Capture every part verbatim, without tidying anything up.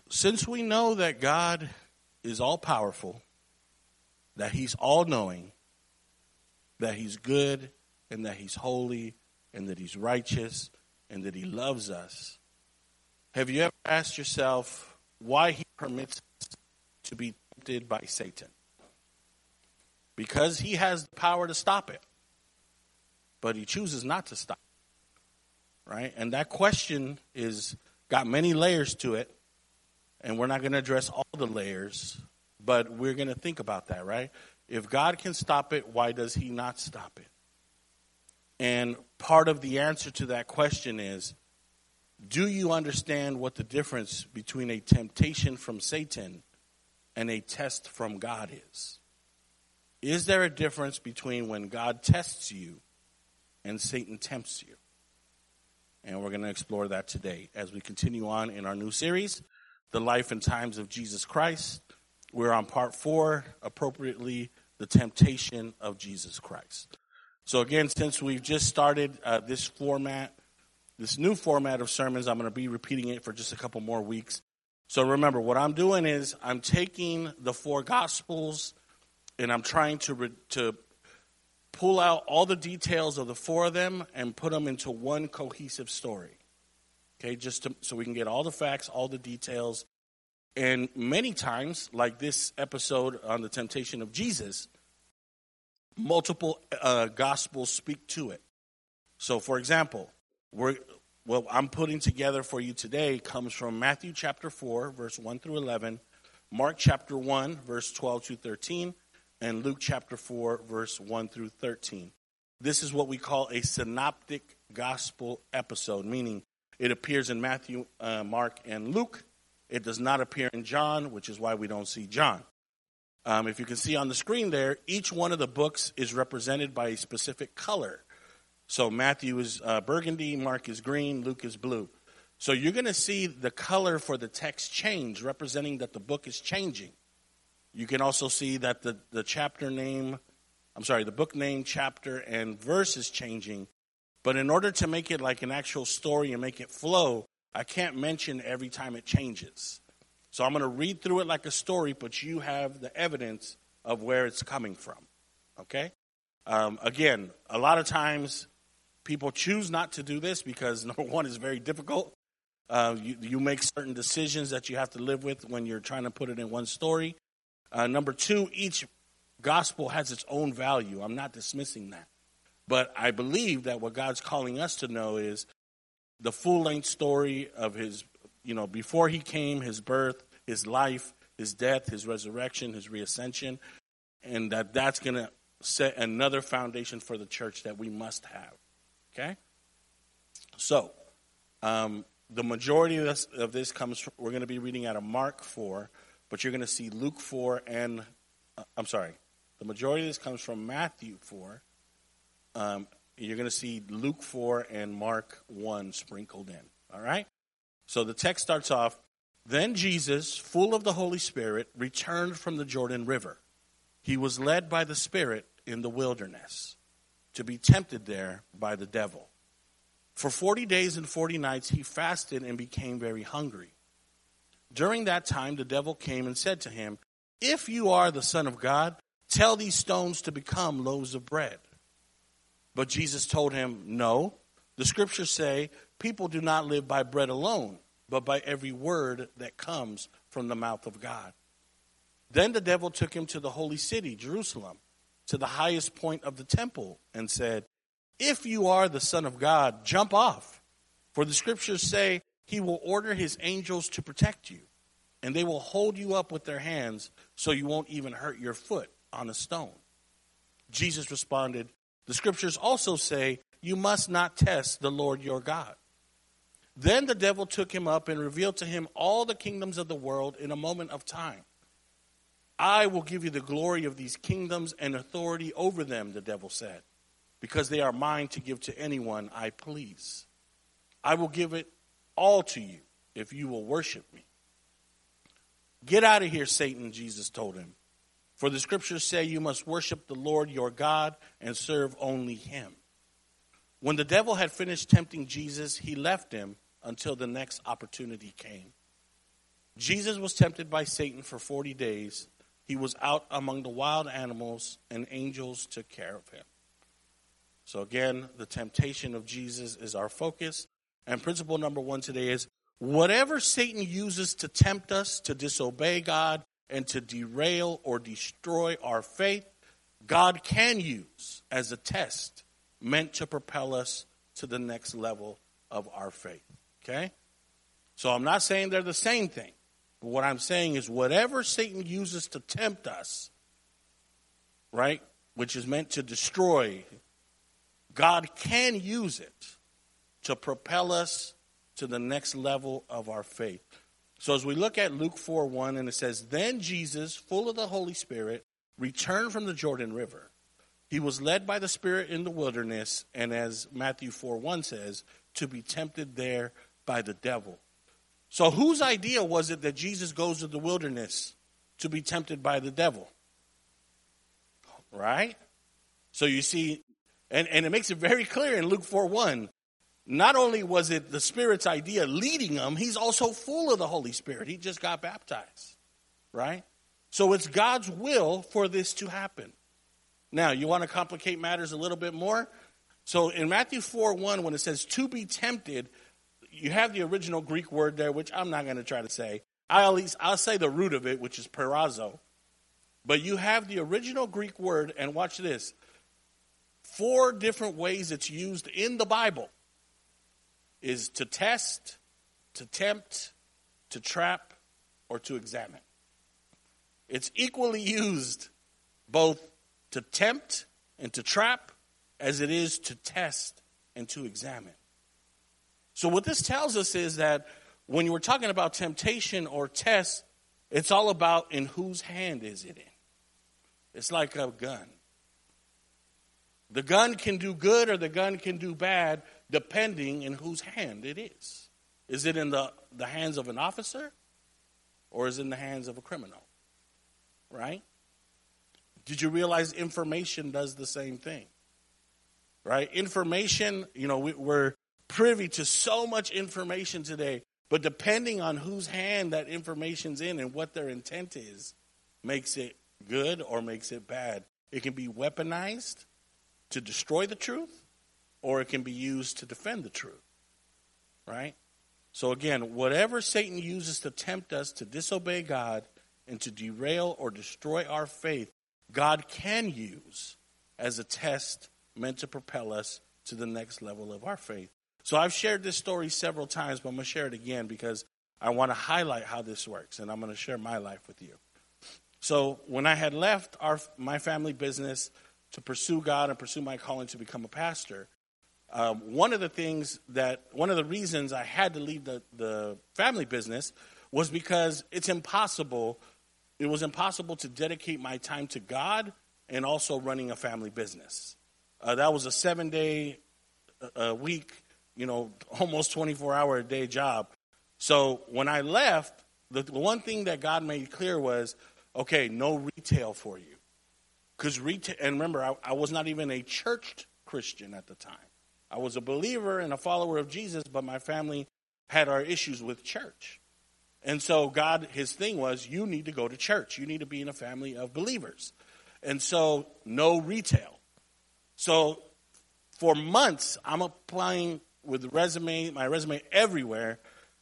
since we know that God is all-powerful, that he's all-knowing, that he's good, and that he's holy, and that he's righteous, and that he loves us, have you ever asked yourself why he permits us to be tempted by Satan? Because he has the power to stop it, but he chooses not to stop it, right? And that question is got many layers to it, and we're not going to address all the layers, but we're going to think about that, right? If God can stop it, why does he not stop it? And part of the answer to that question is, do you understand what the difference between a temptation from Satan and a test from God is? Is there a difference between when God tests you and Satan tempts you? And we're going to explore that today as we continue on in our new series, The Life and Times of Jesus Christ. We're on part four, appropriately, the temptation of Jesus Christ. So again, since we've just started uh, this format, this new format of sermons, I'm going to be repeating it for just a couple more weeks. So remember, what I'm doing is I'm taking the four Gospels and I'm trying to re- to pull out all the details of the four of them and put them into one cohesive story. Okay, just to, so we can get all the facts, all the details. And many times, like this episode on the temptation of Jesus, multiple uh, Gospels speak to it. So, for example, we're, what I'm putting together for you today comes from Matthew chapter four, verse one through eleven, Mark chapter one, verse twelve to thirteen, and Luke chapter four, verse one through thirteen. This is what we call a synoptic gospel episode, meaning it appears in Matthew, uh, Mark, and Luke. It does not appear in John, which is why we don't see John. Um, if you can see on the screen there, each one of the books is represented by a specific color. So Matthew is uh, burgundy, Mark is green, Luke is blue. So you're going to see the color for the text change, representing that the book is changing. You can also see that the, the chapter name, I'm sorry, the book name, chapter, and verse is changing. But in order to make it like an actual story and make it flow, I can't mention every time it changes. So I'm going to read through it like a story, but you have the evidence of where it's coming from. Okay? Um, again, a lot of times people choose not to do this because, number one, it's very difficult. Uh, you, you make certain decisions that you have to live with when you're trying to put it in one story. Uh, number two, each gospel has its own value. I'm not dismissing that. But I believe that what God's calling us to know is the full-length story of his, you know, before he came, his birth, his life, his death, his resurrection, his reascension, and that that's going to set another foundation for the church that we must have. Okay? So, um, the majority of this, of this comes from, we're going to be reading out of Mark four, but you're going to see Luke four and, uh, I'm sorry, the majority of this comes from Matthew four. Um, you're going to see Luke four and Mark one sprinkled in. All right? So the text starts off, then Jesus, full of the Holy Spirit, returned from the Jordan River. He was led by the Spirit in the wilderness to be tempted there by the devil. For forty days and forty nights he fasted and became very hungry. During that time the devil came and said to him, if you are the Son of God, tell these stones to become loaves of bread. But Jesus told him, no, the scriptures say people do not live by bread alone, but by every word that comes from the mouth of God. Then the devil took him to the holy city, Jerusalem, to the highest point of the temple, and said, if you are the Son of God, jump off. For the scriptures say he will order his angels to protect you, and they will hold you up with their hands so you won't even hurt your foot on a stone. Jesus responded, the scriptures also say you must not test the Lord your God. Then the devil took him up and revealed to him all the kingdoms of the world in a moment of time. I will give you the glory of these kingdoms and authority over them, the devil said, because they are mine to give to anyone I please. I will give it all to you if you will worship me. Get out of here, Satan, Jesus told him. For the scriptures say you must worship the Lord your God and serve only him. When the devil had finished tempting Jesus, he left him until the next opportunity came. Jesus was tempted by Satan for forty days. He was out among the wild animals, and angels took care of him. So again, the temptation of Jesus is our focus. And principle number one today is, whatever Satan uses to tempt us to disobey God and to derail or destroy our faith, God can use as a test meant to propel us to the next level of our faith. Okay? So I'm not saying they're the same thing. But what I'm saying is whatever Satan uses to tempt us, right, which is meant to destroy, God can use it to propel us to the next level of our faith. So as we look at Luke four one, and it says, then Jesus, full of the Holy Spirit, returned from the Jordan River. He was led by the Spirit in the wilderness, and as Matthew four one says, to be tempted there by the devil. So whose idea was it that Jesus goes to the wilderness to be tempted by the devil? Right? So you see, and, and it makes it very clear in Luke four one, not only was it the Spirit's idea leading him, he's also full of the Holy Spirit. He just got baptized. Right? So it's God's will for this to happen. Now, you want to complicate matters a little bit more? So in Matthew four one, when it says to be tempted, you have the original Greek word there, which I'm not going to try to say. I'll, at least, I'll say the root of it, which is peirazo. But you have the original Greek word, and watch this. Four different ways it's used in the Bible is to test, to tempt, to trap, or to examine. It's equally used both to tempt and to trap as it is to test and to examine. So what this tells us is that when you were talking about temptation or test, it's all about in whose hand is it in. It's like a gun. The gun can do good or the gun can do bad depending in whose hand it is. Is it in the, the hands of an officer or is it in the hands of a criminal? Right? Did you realize information does the same thing? Right? Information, you know, we, we're privy to so much information today, but depending on whose hand that information's in and what their intent is, makes it good or makes it bad. It can be weaponized to destroy the truth, or it can be used to defend the truth. Right? So again, whatever Satan uses to tempt us to disobey God and to derail or destroy our faith, God can use as a test meant to propel us to the next level of our faith. So I've shared this story several times, but I'm going to share it again because I want to highlight how this works, and I'm going to share my life with you. So when I had left our my family business to pursue God and pursue my calling to become a pastor, um, one of the things that, one of the reasons I had to leave the, the family business was because it's impossible, it was impossible to dedicate my time to God and also running a family business. Uh, that was a seven-day a week, you know, almost twenty-four hour a day job. So when I left, the, the one thing that God made clear was, okay, no retail for you. Because retail, and remember, I, I was not even a church Christian at the time. I was a believer and a follower of Jesus, but my family had our issues with church. And so God, his thing was, you need to go to church. You need to be in a family of believers. And so no retail. So for months, I'm applying with resume, my resume everywhere.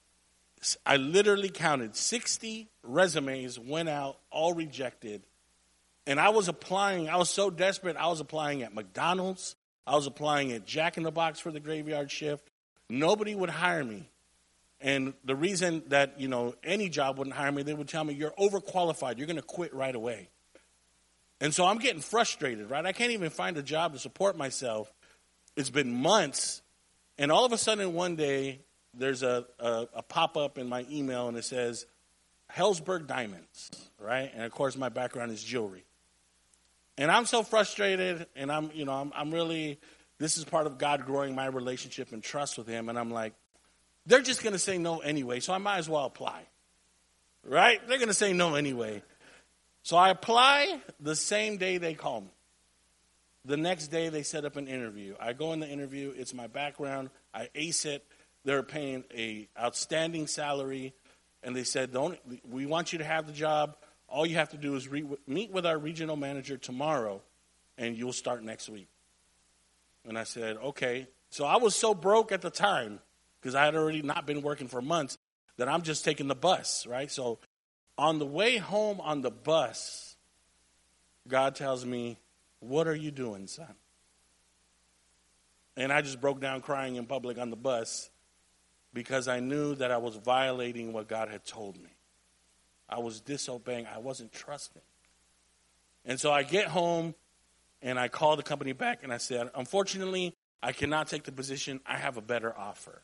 I literally counted sixty resumes went out, all rejected. And I was applying, I was so desperate, I was applying at McDonald's. I was applying at Jack in the Box for the graveyard shift. Nobody would hire me. And the reason that, you know, any job wouldn't hire me, they would tell me, you're overqualified. You're going to quit right away. And so I'm getting frustrated, right? I can't even find a job to support myself. It's been months. And all of a sudden one day, there's a, a, a pop-up in my email, and it says, Hellsberg Diamonds, right? And, of course, my background is jewelry. And I'm so frustrated, and I'm, you know, I'm, I'm really, this is part of God growing my relationship and trust with him. And I'm like, they're just going to say no anyway, so I might as well apply, right? They're going to say no anyway. So I apply the same day they call me. The next day they set up an interview. I go in the interview. It's my background. I ace it. They're paying a outstanding salary. And they said, "Don't. We want you to have the job. All you have to do is re- meet with our regional manager tomorrow, and you'll start next week." And I said, okay. So I was so broke at the time, because I had already not been working for months, that I'm just taking the bus, right? So on the way home on the bus, God tells me, "What are you doing, son?" And I just broke down crying in public on the bus, because I knew that I was violating what God had told me. I was disobeying. I wasn't trusting. And so I get home, and I call the company back, and I said, "Unfortunately, I cannot take the position. I have a better offer."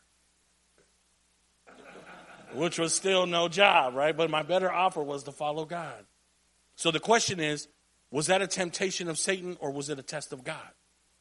Which was still no job, right? But my better offer was to follow God. So the question is, was that a temptation of Satan, or was it a test of God?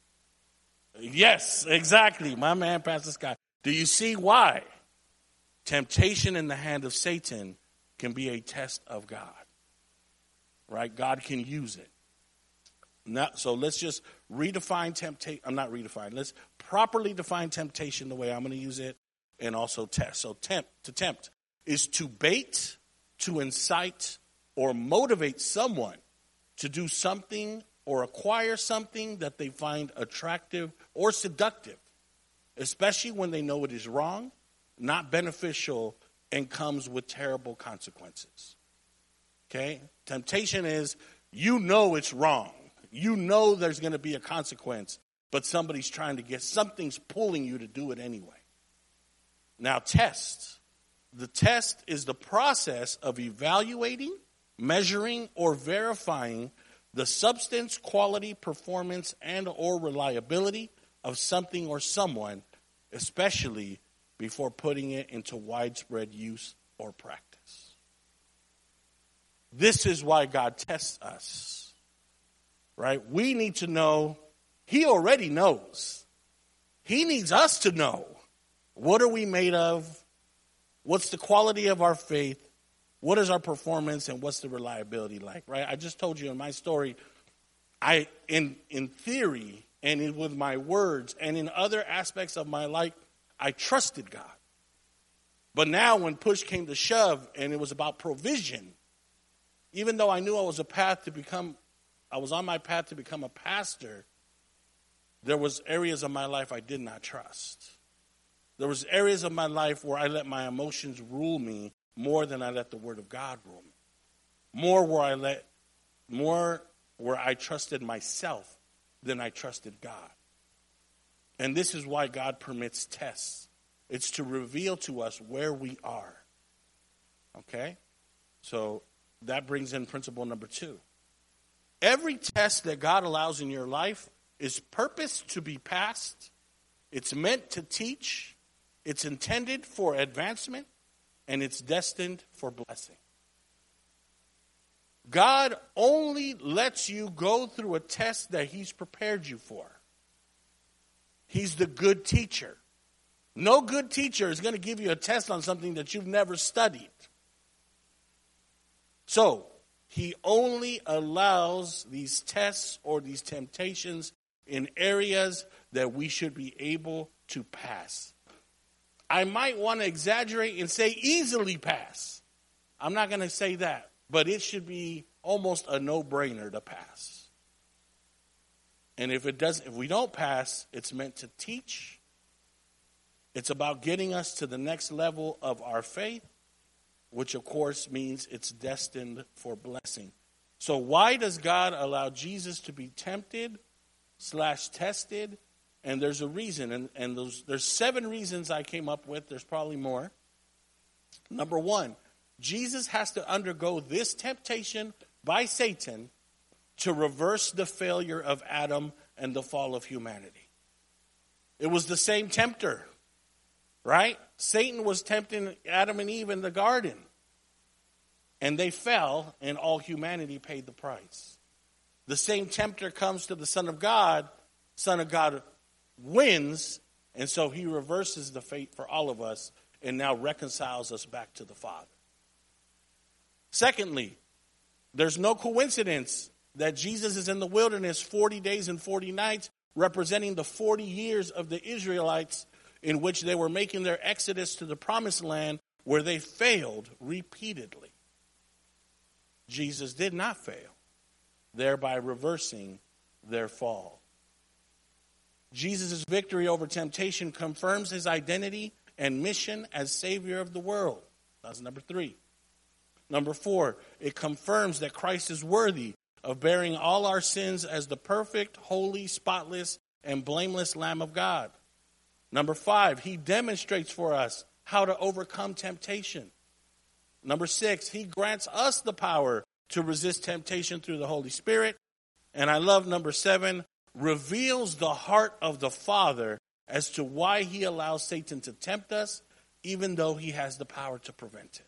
Yes, exactly. My man, Pastor Scott. Do you see why temptation in the hand of Satan can be a test of God? Right? God can use it. Now, so let's just redefine temptation. I'm not redefine. Let's properly define temptation the way I'm going to use it, and also test. So tempt, to tempt is to bait, to incite, or motivate someone to do something or acquire something that they find attractive or seductive, especially when they know it is wrong, not beneficial, and comes with terrible consequences. Okay? Temptation is, you know it's wrong. You know there's going to be a consequence, but somebody's trying to get, something's pulling you to do it anyway. Now, test. The test is the process of evaluating, measuring, or verifying the substance, quality, performance, and or reliability of something or someone, especially before putting it into widespread use or practice. This is why God tests us, right? We need to know. He already knows. He needs us to know. What are we made of? What's the quality of our faith? What is our performance, and what's the reliability like, right? I just told you in my story, I, in, in theory and in, with my words and in other aspects of my life, I trusted God. But now when push came to shove and it was about provision, even though I knew I was a path to become, I was on my path to become a pastor, there was areas of my life I did not trust. There was areas of my life where I let my emotions rule me more than I let the Word of God rule me. More where I let, more where I trusted myself than I trusted God. And this is why God permits tests. It's to reveal to us where we are. Okay? So that brings in principle number two. Every test that God allows in your life is purposed to be passed. It's meant to teach. It's intended for advancement. And it's destined for blessing. God only lets you go through a test that He's prepared you for. He's the good teacher. No good teacher is going to give you a test on something that you've never studied. So, He only allows these tests or these temptations in areas that we should be able to pass. I might want to exaggerate and say easily pass. I'm not going to say that, but it should be almost a no-brainer to pass. And if it doesn't, if we don't pass, it's meant to teach. It's about getting us to the next level of our faith, which of course means it's destined for blessing. So why does God allow Jesus to be tempted slash tested? And there's a reason, and, and those, there's seven reasons I came up with. There's probably more. Number one, Jesus has to undergo this temptation by Satan to reverse the failure of Adam and the fall of humanity. It was the same tempter, right? Satan was tempting Adam and Eve in the garden. And they fell, and all humanity paid the price. The same tempter comes to the Son of God. Son of God wins, and so He reverses the fate for all of us and now reconciles us back to the Father. Secondly, there's no coincidence that Jesus is in the wilderness forty days and forty nights, representing the forty years of the Israelites in which they were making their exodus to the promised land where they failed repeatedly. Jesus did not fail, thereby reversing their fall. Jesus' victory over temptation confirms his identity and mission as Savior of the world. That's number three. Number four, it confirms that Christ is worthy of bearing all our sins as the perfect, holy, spotless, and blameless Lamb of God. Number five, he demonstrates for us how to overcome temptation. Number six, he grants us the power to resist temptation through the Holy Spirit. And I love number seven, reveals the heart of the Father as to why he allows Satan to tempt us, even though he has the power to prevent it.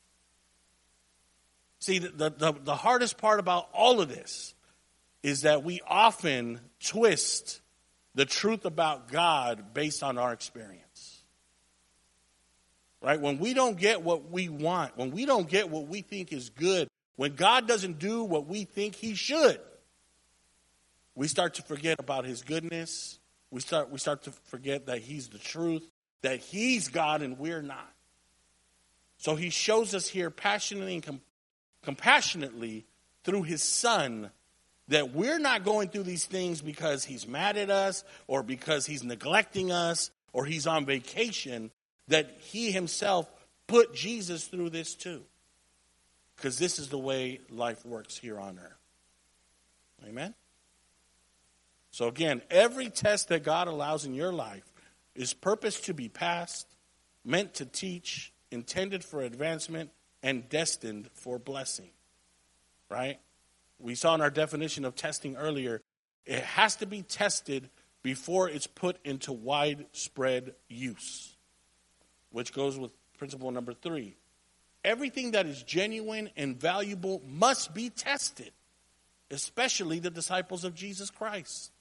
See, the, the, the hardest part about all of this is that we often twist the truth about God based on our experience. Right? When we don't get what we want, when we don't get what we think is good, when God doesn't do what we think he should, we start to forget about his goodness. We start, we start to forget that he's the truth, that he's God and we're not. So he shows us here passionately and com- compassionately through his Son that we're not going through these things because he's mad at us or because he's neglecting us or he's on vacation, that he himself put Jesus through this too. Because this is the way life works here on earth. Amen? So again, every test that God allows in your life is purposed to be passed, meant to teach, intended for advancement, and destined for blessing. Right? We saw in our definition of testing earlier, it has to be tested before it's put into widespread use. Which goes with principle number three. Everything that is genuine and valuable must be tested, especially the disciples of Jesus Christ.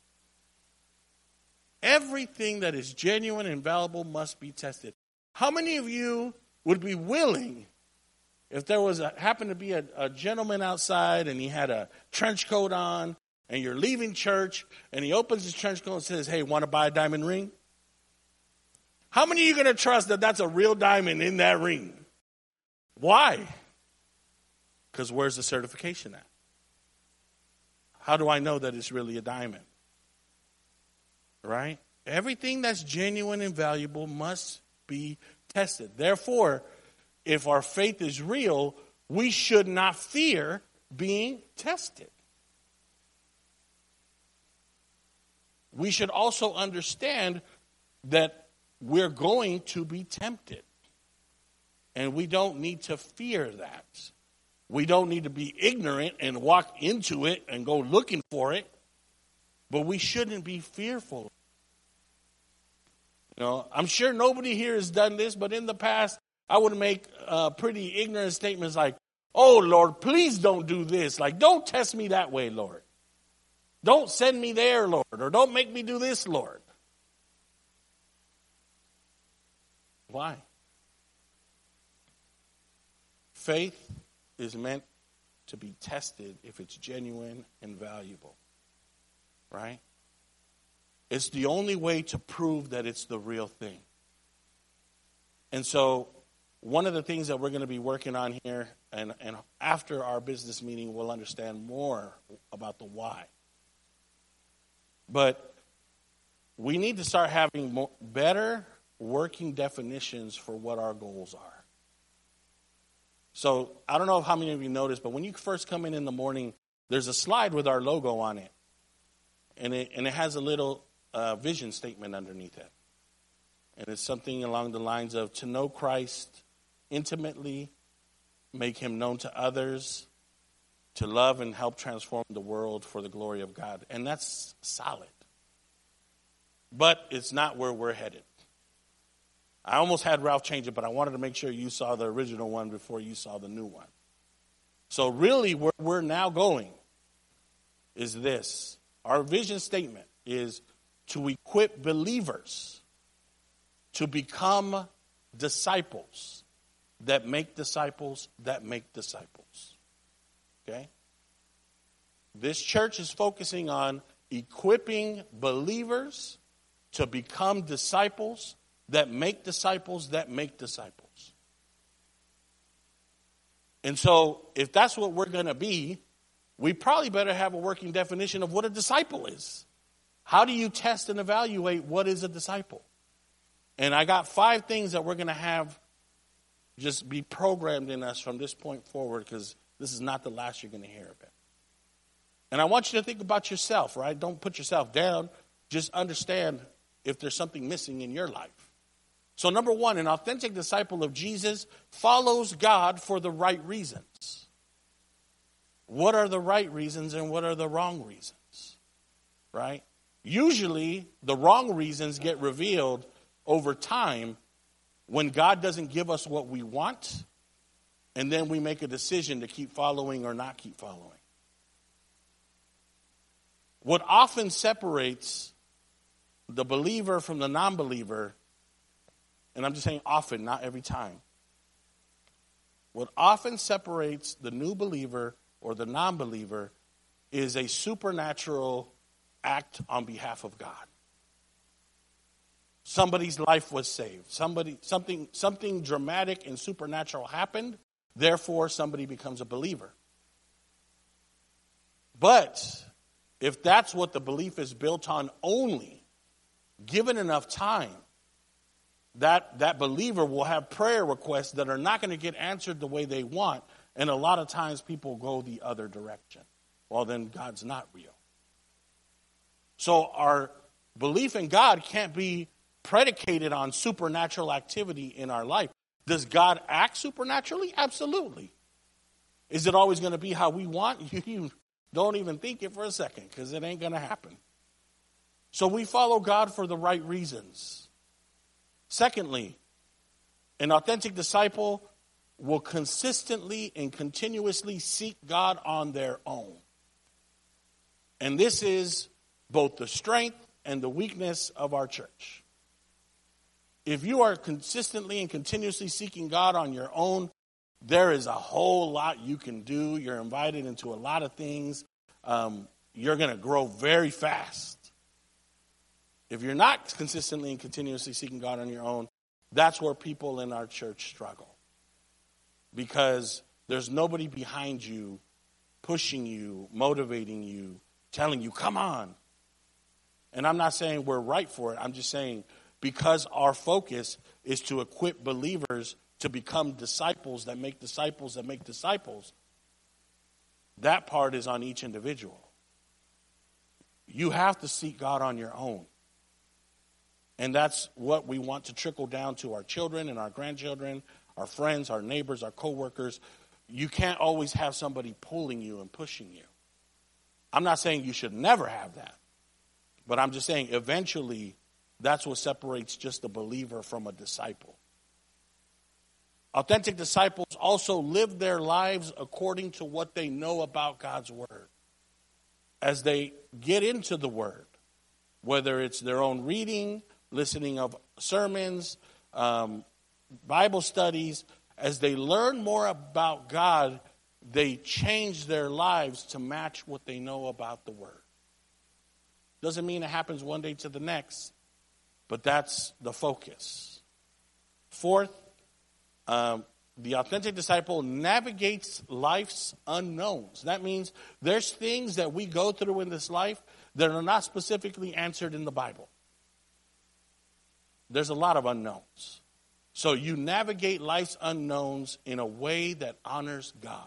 Everything that is genuine and valuable must be tested. How many of you would be willing, if there was a, happened to be a, a gentleman outside and he had a trench coat on and you're leaving church and he opens his trench coat and says, hey, want to buy a diamond ring? How many of you are going to trust that that's a real diamond in that ring? Why? Because where's the certification at? How do I know that it's really a diamond? Right? Everything that's genuine and valuable must be tested. Therefore, if our faith is real, we should not fear being tested. We should also understand that we're going to be tempted. And we don't need to fear that. We don't need to be ignorant and walk into it and go looking for it. But we shouldn't be fearful. You know, I'm sure nobody here has done this, but in the past, I would make uh, pretty ignorant statements like, oh, Lord, please don't do this. Like, don't test me that way, Lord. Don't send me there, Lord. Or don't make me do this, Lord. Why? Faith is meant to be tested if it's genuine and valuable. Right? It's the only way to prove that it's the real thing. And so one of the things that we're going to be working on here, and, and after our business meeting, we'll understand more about the why. But we need to start having more, better working definitions for what our goals are. So I don't know how many of you noticed, but when you first come in in the morning, there's a slide with our logo on it. And it, and it has a little uh, vision statement underneath it. And it's something along the lines of to know Christ intimately, make him known to others, to love and help transform the world for the glory of God. And that's solid. But it's not where we're headed. I almost had Ralph change it, but I wanted to make sure you saw the original one before you saw the new one. So really where we're now going is this. Our vision statement is to equip believers to become disciples that make disciples that make disciples. Okay? This church is focusing on equipping believers to become disciples that make disciples that make disciples. And so if that's what we're going to be, we probably better have a working definition of what a disciple is. How do you test and evaluate what is a disciple? And I got five things that we're going to have just be programmed in us from this point forward, because this is not the last you're going to hear of it. And I want you to think about yourself, right? Don't put yourself down. Just understand if there's something missing in your life. So number one, an authentic disciple of Jesus follows God for the right reasons. What are the right reasons and what are the wrong reasons? Right? Usually the wrong reasons get revealed over time when God doesn't give us what we want, and then we make a decision to keep following or not keep following. What often separates the believer from the non-believer, and I'm just saying often, not every time. What often separates the new believer or the non-believer is a supernatural act on behalf of God. Somebody's life was saved. Somebody, something, something dramatic and supernatural happened. Therefore, somebody becomes a believer. But if that's what the belief is built on only, given enough time, that, that believer will have prayer requests that are not going to get answered the way they want. And a lot of times people go the other direction. Well, then God's not real. So our belief in God can't be predicated on supernatural activity in our life. Does God act supernaturally? Absolutely. Is it always going to be how we want? You don't even think it for a second, because it ain't going to happen. So we follow God for the right reasons. Secondly, an authentic disciple will consistently and continuously seek God on their own. And this is both the strength and the weakness of our church. If you are consistently and continuously seeking God on your own, there is a whole lot you can do. You're invited into a lot of things. Um, you're going to grow very fast. If you're not consistently and continuously seeking God on your own, that's where people in our church struggle. Because there's nobody behind you, pushing you, motivating you, telling you, come on. And I'm not saying we're right for it. I'm just saying because our focus is to equip believers to become disciples that make disciples that make disciples, that part is on each individual. You have to seek God on your own. And that's what we want to trickle down to our children and our grandchildren, our friends, our neighbors, our coworkers. You can't always have somebody pulling you and pushing you. I'm not saying you should never have that. But I'm just saying eventually that's what separates just a believer from a disciple. Authentic disciples also live their lives according to what they know about God's word. As they get into the word, whether it's their own reading, listening of sermons, um, Bible studies, as they learn more about God, they change their lives to match what they know about the word. Doesn't mean it happens one day to the next, but that's the focus. Fourth, um, the authentic disciple navigates life's unknowns. That means there's things that we go through in this life that are not specifically answered in the Bible. There's a lot of unknowns. So you navigate life's unknowns in a way that honors God.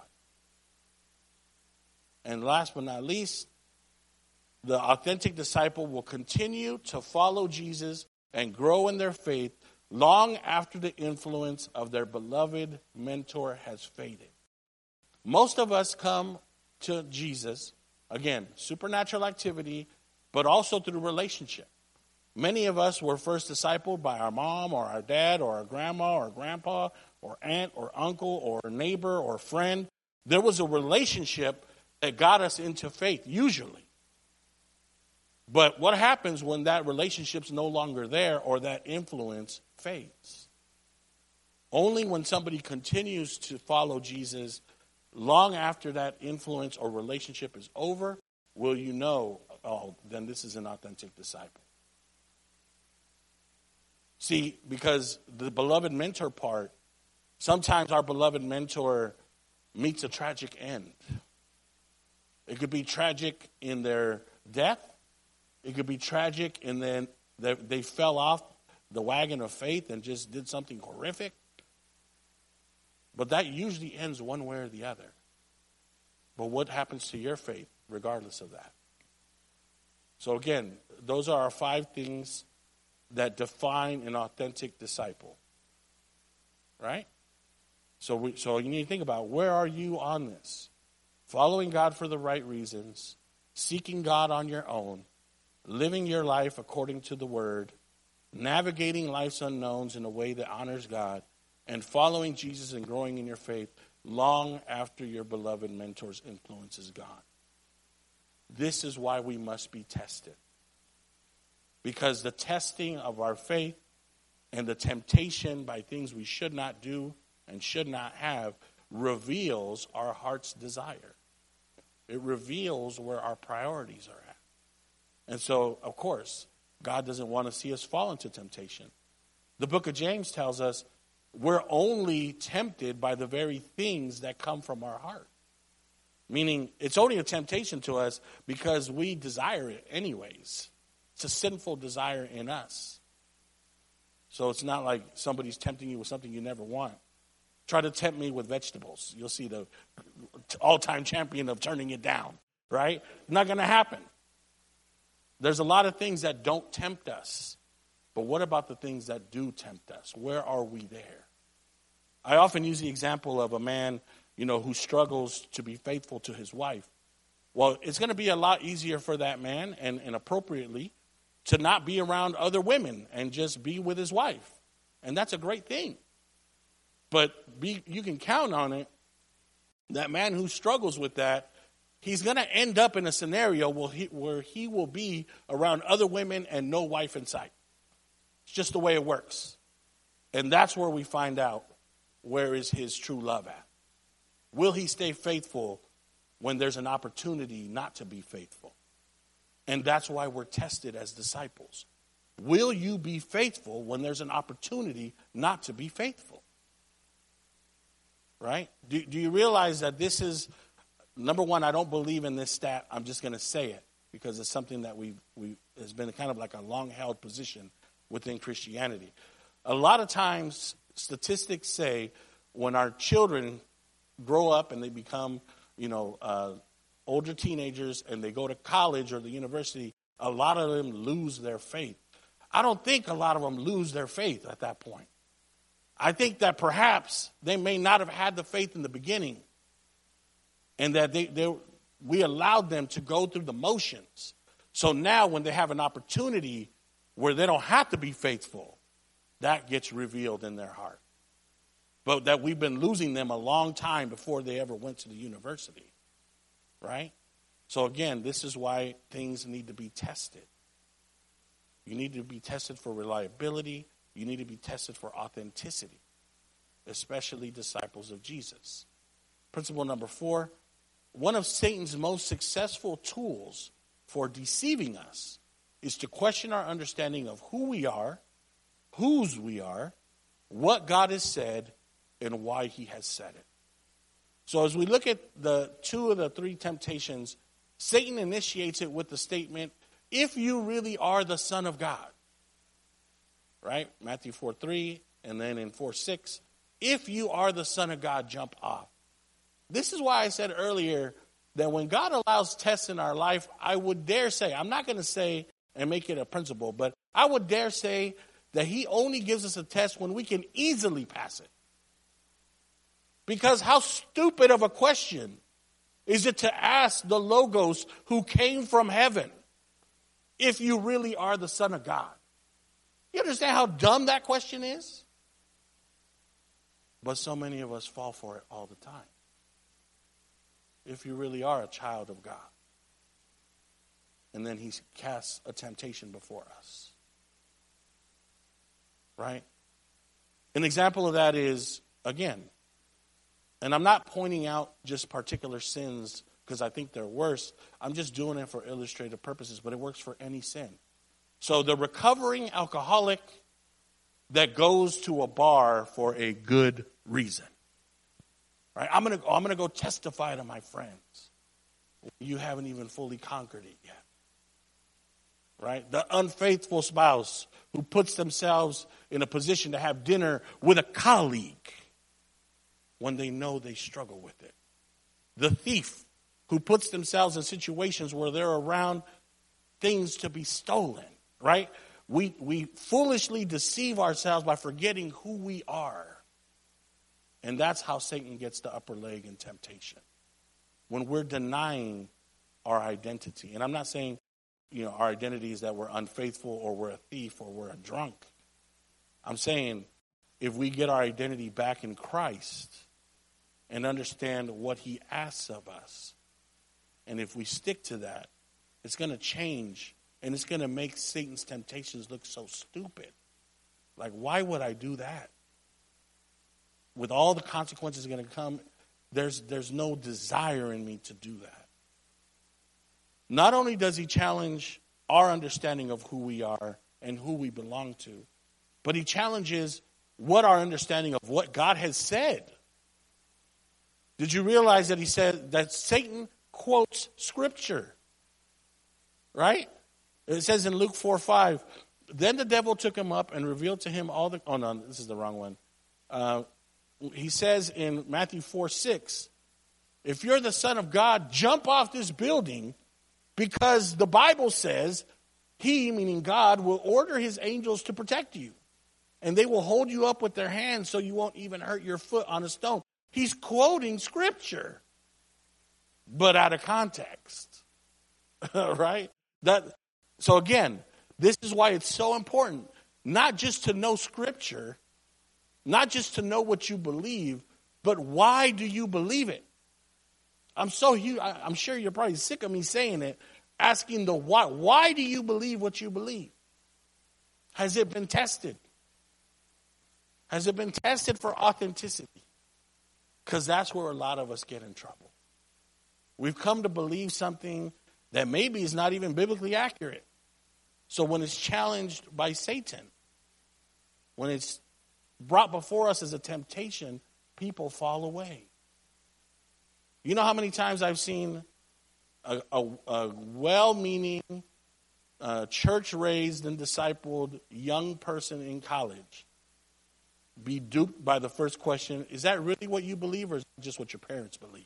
And last but not least, the authentic disciple will continue to follow Jesus and grow in their faith long after the influence of their beloved mentor has faded. Most of us come to Jesus, again, supernatural activity, but also through relationship. Many of us were first discipled by our mom or our dad or our grandma or grandpa or aunt or uncle or neighbor or friend. There was a relationship that got us into faith, usually. But what happens when that relationship's no longer there or that influence fades? Only when somebody continues to follow Jesus long after that influence or relationship is over will you know, oh, then this is an authentic disciple. See, because the beloved mentor part, sometimes our beloved mentor meets a tragic end. It could be tragic in their death. It could be tragic in then that they fell off the wagon of faith and just did something horrific. But that usually ends one way or the other. But what happens to your faith regardless of that? So again, those are our five things that define an authentic disciple. Right? So we, so you need to think about, where are you on this? Following God for the right reasons, seeking God on your own, living your life according to the Word, navigating life's unknowns in a way that honors God, and following Jesus and growing in your faith long after your beloved mentor's influence is gone. This is why we must be tested. Because the testing of our faith and the temptation by things we should not do and should not have reveals our heart's desire. It reveals where our priorities are at. And so, of course, God doesn't want to see us fall into temptation. The book of James tells us we're only tempted by the very things that come from our heart. Meaning, it's only a temptation to us because we desire it anyways. It's a sinful desire in us. So it's not like somebody's tempting you with something you never want. Try to tempt me with vegetables. You'll see the all-time champion of turning it down, right? Not going to happen. There's a lot of things that don't tempt us. But what about the things that do tempt us? Where are we there? I often use the example of a man, you know, who struggles to be faithful to his wife. Well, it's going to be a lot easier for that man, and, and appropriately, to not be around other women and just be with his wife. And that's a great thing. But be, you can count on it, that man who struggles with that, he's going to end up in a scenario where he, where he will be around other women and no wife in sight. It's just the way it works. And that's where we find out, where is his true love at? Will he stay faithful when there's an opportunity not to be faithful? And that's why we're tested as disciples. Will you be faithful when there's an opportunity not to be faithful? Right? Do, do you realize that this is, number one, I don't believe in this stat. I'm just going to say it because it's something that we we has been kind of like a long-held position within Christianity. A lot of times, statistics say when our children grow up and they become, you know, uh, older teenagers and they go to college or the university, a lot of them lose their faith. I don't think a lot of them lose their faith at that point. I think that perhaps they may not have had the faith in the beginning, and that they, they we allowed them to go through the motions. So now when they have an opportunity where they don't have to be faithful, that gets revealed in their heart. But that we've been losing them a long time before they ever went to the university. Right? So again, this is why things need to be tested. You need to be tested for reliability. You need to be tested for authenticity, especially disciples of Jesus. Principle number four, one of Satan's most successful tools for deceiving us is to question our understanding of who we are, whose we are, what God has said, and why he has said it. So as we look at the two of the three temptations, Satan initiates it with the statement, if you really are the Son of God. Right? Matthew four three, and then in four six, if you are the Son of God, jump off. This is why I said earlier that when God allows tests in our life, I would dare say, I'm not going to say and make it a principle, but I would dare say that he only gives us a test when we can easily pass it. Because how stupid of a question is it to ask the Logos who came from heaven if you really are the Son of God? You understand how dumb that question is? But so many of us fall for it all the time. If you really are a child of God. And then he casts a temptation before us. Right? An example of that is, again, and I'm not pointing out just particular sins because I think they're worse. I'm just doing it for illustrative purposes, but it works for any sin. So the recovering alcoholic that goes to a bar for a good reason. Right? I'm going to I'm going to go testify to my friends. You haven't even fully conquered it yet. Right? The unfaithful spouse who puts themselves in a position to have dinner with a colleague when they know they struggle with it. The thief who puts themselves in situations where they're around things to be stolen, right? We we foolishly deceive ourselves by forgetting who we are. And that's how Satan gets the upper leg in temptation. When we're denying our identity. And I'm not saying, you know, our identity is that we're unfaithful or we're a thief or we're a drunk. I'm saying if we get our identity back in Christ and understand what he asks of us, and if we stick to that, it's going to change, and it's going to make Satan's temptations look so stupid. Like, why would I do that? With all the consequences going to come, there's there's no desire in me to do that. Not only does he challenge our understanding of who we are and who we belong to, but he challenges what our understanding of what God has said. Did you realize that he said that Satan quotes Scripture? Right? It says in Luke four five, then the devil took him up and revealed to him all the... Oh, no, this is the wrong one. Uh, he says in Matthew four six, if you're the Son of God, jump off this building because the Bible says he, meaning God, will order his angels to protect you. And they will hold you up with their hands so you won't even hurt your foot on a stone. He's quoting Scripture, but out of context. Right? That. So again, this is why it's so important, not just to know Scripture, not just to know what you believe, but why do you believe it? I'm so huge. I'm sure you're probably sick of me saying it, asking the why. Why do you believe what you believe? Has it been tested? Has it been tested for authenticity? Because that's where a lot of us get in trouble. We've come to believe something that maybe is not even biblically accurate. So when it's challenged by Satan, when it's brought before us as a temptation, people fall away. You know how many times I've seen a, a, a well-meaning, uh, church-raised and discipled young person in college be duped by the first question, is that really what you believe or is it just what your parents believe?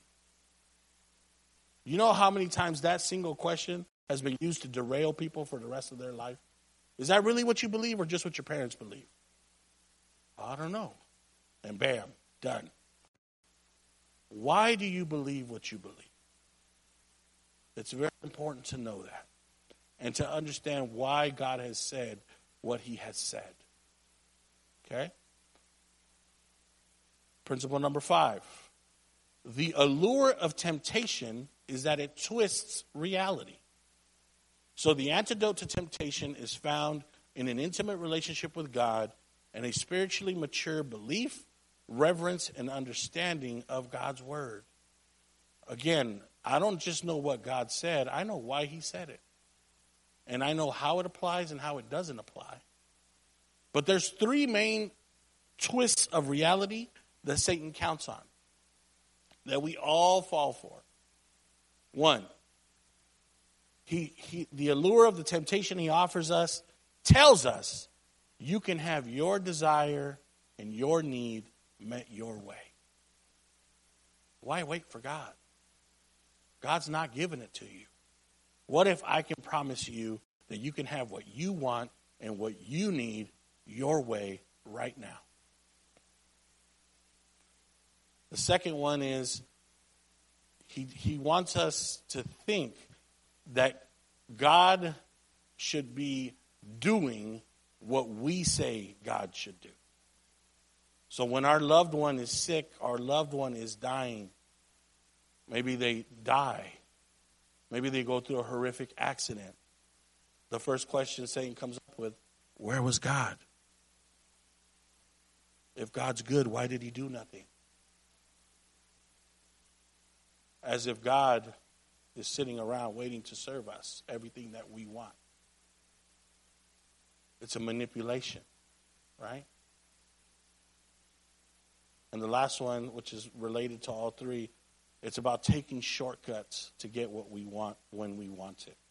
You know how many times that single question has been used to derail people for the rest of their life? Is that really what you believe or just what your parents believe? I don't know. And bam, done. Why do you believe what you believe? It's very important to know that and to understand why God has said what he has said. Okay? Principle number five. The allure of temptation is that it twists reality. So the antidote to temptation is found in an intimate relationship with God and a spiritually mature belief, reverence, and understanding of God's word. Again, I don't just know what God said, I know why he said it. And I know how it applies and how it doesn't apply. But there's three main twists of reality that Satan counts on, that we all fall for. One, he, he, the allure of the temptation he offers us tells us you can have your desire and your need met your way. Why wait for God? God's not giving it to you. What if I can promise you that you can have what you want and what you need your way right now? The second one is he, he wants us to think that God should be doing what we say God should do. So when our loved one is sick, our loved one is dying, maybe they die, maybe they go through a horrific accident, the first question Satan comes up with, where was God? If God's good, why did he do nothing? As if God is sitting around waiting to serve us everything that we want. It's a manipulation, right? And the last one, which is related to all three, it's about taking shortcuts to get what we want when we want it.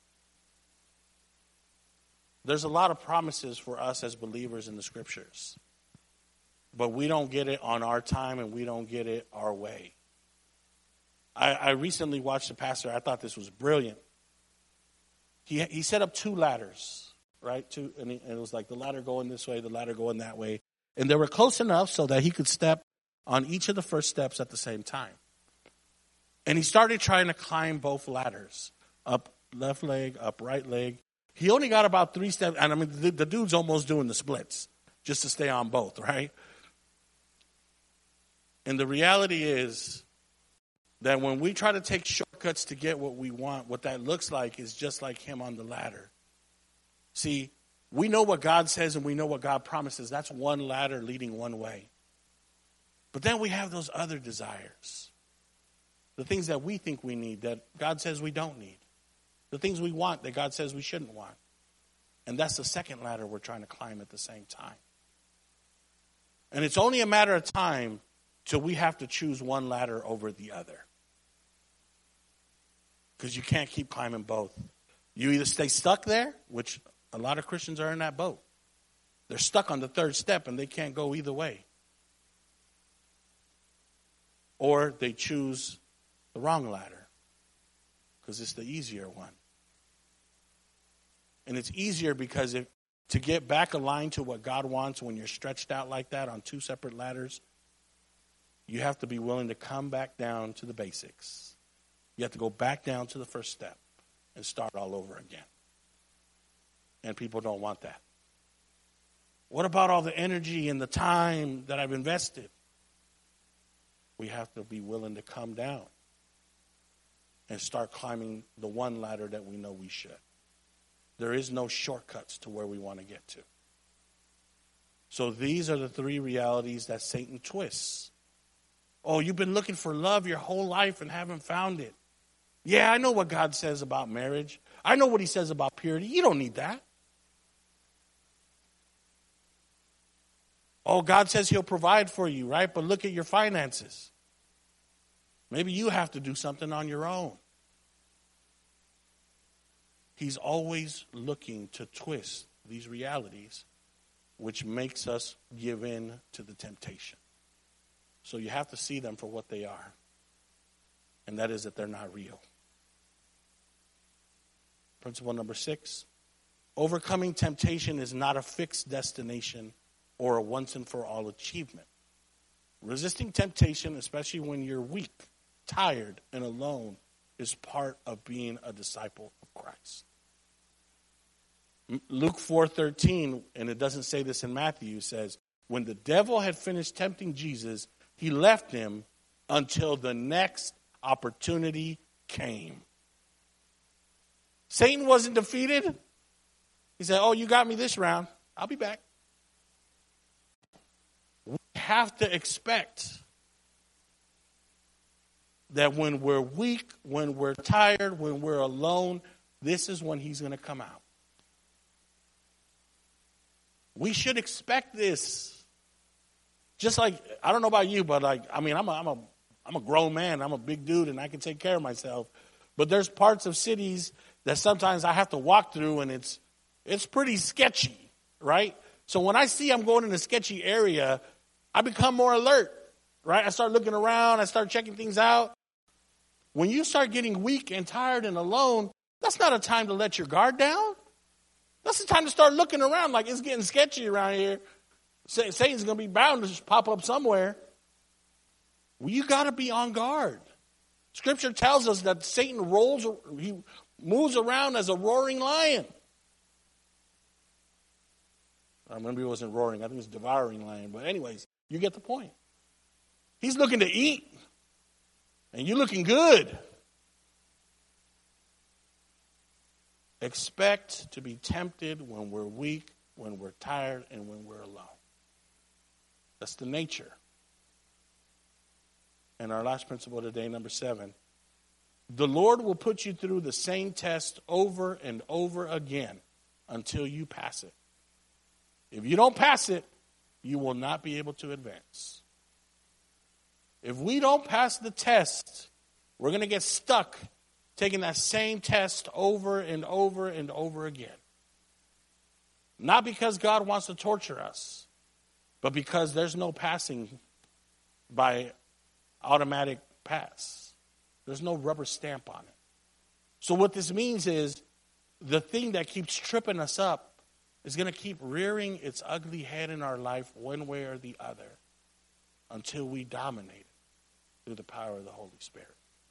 There's a lot of promises for us as believers in the scriptures, but we don't get it on our time and we don't get it our way. I, I recently watched a pastor. I thought this was brilliant. He he set up two ladders, right? Two, and, he, and it was like the ladder going this way, the ladder going that way. And they were close enough so that he could step on each of the first steps at the same time. And he started trying to climb both ladders, up left leg, up right leg. He only got about three steps. And I mean, the, the dude's almost doing the splits just to stay on both, right? And the reality is that when we try to take shortcuts to get what we want, what that looks like is just like him on the ladder. See, we know what God says and we know what God promises. That's one ladder leading one way. But then we have those other desires. The things that we think we need that God says we don't need. The things we want that God says we shouldn't want. And that's the second ladder we're trying to climb at the same time. And it's only a matter of time till we have to choose one ladder over the other. Because you can't keep climbing both. You either stay stuck there, which a lot of Christians are in that boat. They're stuck on the third step and they can't go either way. Or they choose the wrong ladder because it's the easier one. And it's easier because if, to get back aligned to what God wants when you're stretched out like that on two separate ladders, you have to be willing to come back down to the basics. You have to go back down to the first step and start all over again. And people don't want that. What about all the energy and the time that I've invested? We have to be willing to come down and start climbing the one ladder that we know we should. There is no shortcuts to where we want to get to. So these are the three realities that Satan twists. Oh, you've been looking for love your whole life and haven't found it. Yeah, I know what God says about marriage. I know what he says about purity. You don't need that. Oh, God says he'll provide for you, right? But look at your finances. Maybe you have to do something on your own. He's always looking to twist these realities, which makes us give in to the temptation. So you have to see them for what they are. And that is that they're not real. Principle number six, overcoming temptation is not a fixed destination or a once and for all achievement. Resisting temptation, especially when you're weak, tired, and alone, is part of being a disciple of Christ. Luke four thirteen, and it doesn't say this in Matthew, says, when the devil had finished tempting Jesus, he left him until the next opportunity came. Satan wasn't defeated. He said, oh, you got me this round. I'll be back. We have to expect that when we're weak, when we're tired, when we're alone, this is when he's going to come out. We should expect this. Just like, I don't know about you, but like, I mean, I'm a, I'm a, I'm a grown man. I'm a big dude, and I can take care of myself. But there's parts of cities that sometimes I have to walk through, and it's it's pretty sketchy, right? So when I see I'm going in a sketchy area, I become more alert, right? I start looking around. I start checking things out. When you start getting weak and tired and alone, that's not a time to let your guard down. That's the time to start looking around like it's getting sketchy around here. Satan's going to be bound to just pop up somewhere. Well, you got to be on guard. Scripture tells us that Satan rolls, he moves around as a roaring lion. I remember it wasn't roaring. I think it was devouring lion. But anyways, you get the point. He's looking to eat. And you're looking good. Expect to be tempted when we're weak, when we're tired, and when we're alone. That's the nature. And our last principle today, number seven. The Lord will put you through the same test over and over again until you pass it. If you don't pass it, you will not be able to advance. If we don't pass the test, we're going to get stuck taking that same test over and over and over again. Not because God wants to torture us, but because there's no passing by automatic pass. There's no rubber stamp on it. So what this means is the thing that keeps tripping us up is going to keep rearing its ugly head in our life one way or the other until we dominate it through the power of the Holy Spirit.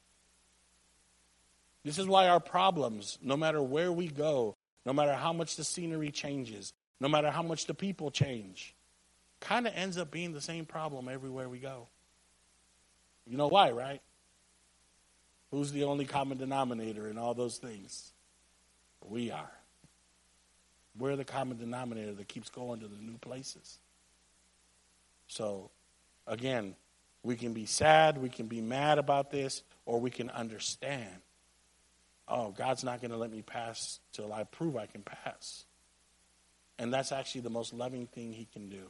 This is why our problems, no matter where we go, no matter how much the scenery changes, no matter how much the people change, kind of ends up being the same problem everywhere we go. You know why, right? Who's the only common denominator in all those things? We are. We're the common denominator that keeps going to the new places. So, again, we can be sad, we can be mad about this, or we can understand. Oh, God's not going to let me pass till I prove I can pass. And that's actually the most loving thing he can do.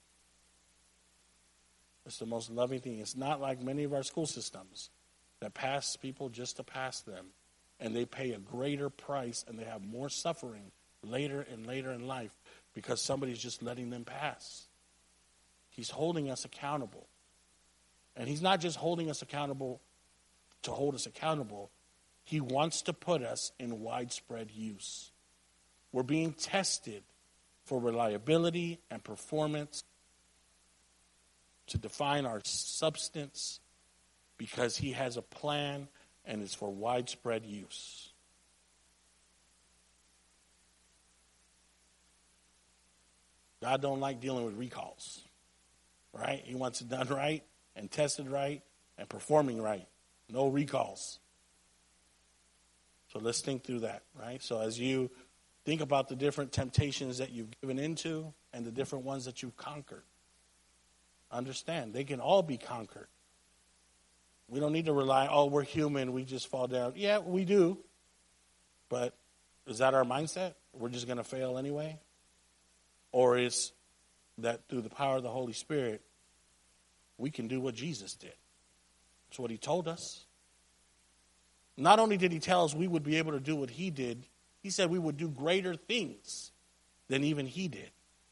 It's the most loving thing. It's not like many of our school systems that pass people just to pass them. And they pay a greater price and they have more suffering later and later in life because somebody's just letting them pass. He's holding us accountable. And he's not just holding us accountable to hold us accountable. He wants to put us in widespread use. We're being tested for reliability and performance to define our substance because he has a plan and it's for widespread use. God don't like dealing with recalls, right? He wants it done right and tested right and performing right. No recalls. So let's think through that, right? So as you think about the different temptations that you've given into and the different ones that you've conquered, understand they can all be conquered. We don't need to rely, oh, we're human, we just fall down. Yeah, we do. But is that our mindset? We're just going to fail anyway? Or is that through the power of the Holy Spirit, we can do what Jesus did? That's what he told us. Not only did he tell us we would be able to do what he did, he said we would do greater things than even he did.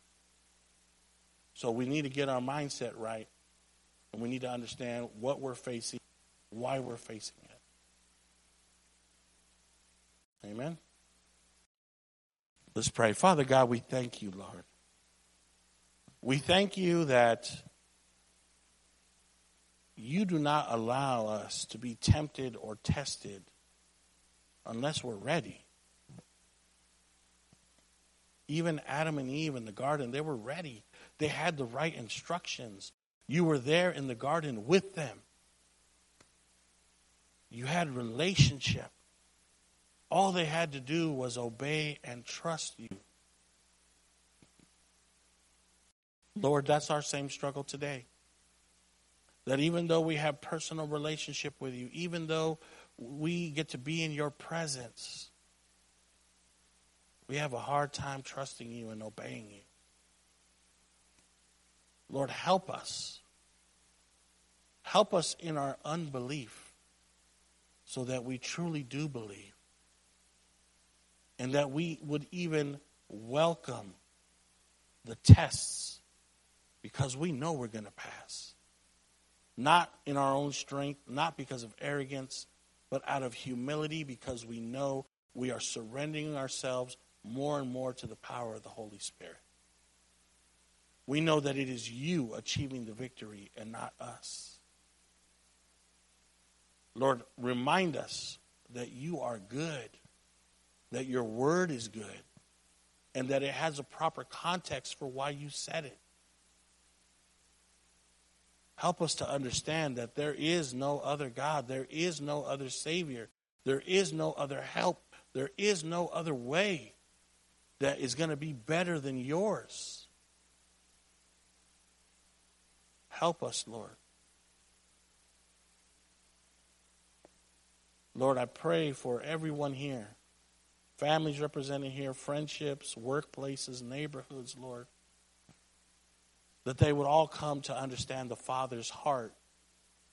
So we need to get our mindset right, and we need to understand what we're facing, why we're facing it. Amen? Let's pray. Father God, we thank you, Lord. We thank you that you do not allow us to be tempted or tested unless we're ready. Even Adam and Eve in the garden, they were ready. They had the right instructions. You were there in the garden with them. You had relationship. All they had to do was obey and trust you. Lord, that's our same struggle today. That even though we have personal relationship with you, even though we get to be in your presence, we have a hard time trusting you and obeying you. Lord, help us. Help us in our unbelief so that we truly do believe. And that we would even welcome the tests because we know we're going to pass. Not in our own strength, not because of arrogance, but out of humility because we know we are surrendering ourselves more and more to the power of the Holy Spirit. We know that it is you achieving the victory and not us. Lord, remind us that you are good, that your word is good, and that it has a proper context for why you said it. Help us to understand that there is no other God. There is no other Savior. There is no other help. There is no other way that is going to be better than yours. Help us, Lord. Lord, I pray for everyone here. Families represented here, friendships, workplaces, neighborhoods, Lord. That they would all come to understand the Father's heart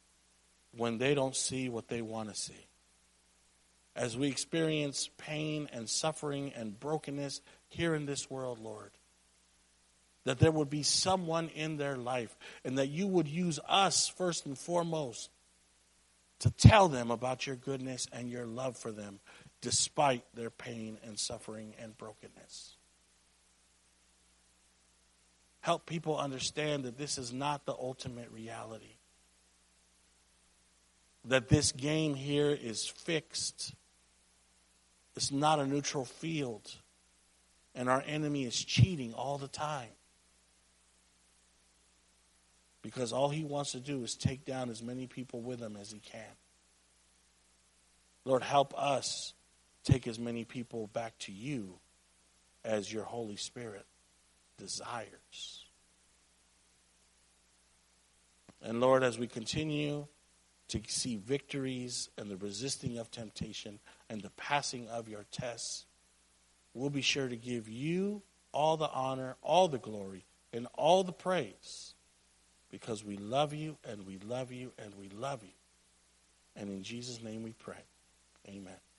when they don't see what they want to see. As we experience pain and suffering and brokenness here in this world, Lord, that there would be someone in their life, and that you would use us first and foremost to tell them about your goodness and your love for them, despite their pain and suffering and brokenness. Help people understand that this is not the ultimate reality. That this game here is fixed. It's not a neutral field. And our enemy is cheating all the time. Because all he wants to do is take down as many people with him as he can. Lord, help us take as many people back to you as your Holy Spirit desires. And Lord, as we continue to see victories and the resisting of temptation and the passing of your tests, we'll be sure to give you all the honor, all the glory, and all the praise, because we love you and we love you and we love you. And in Jesus' name we pray. Amen.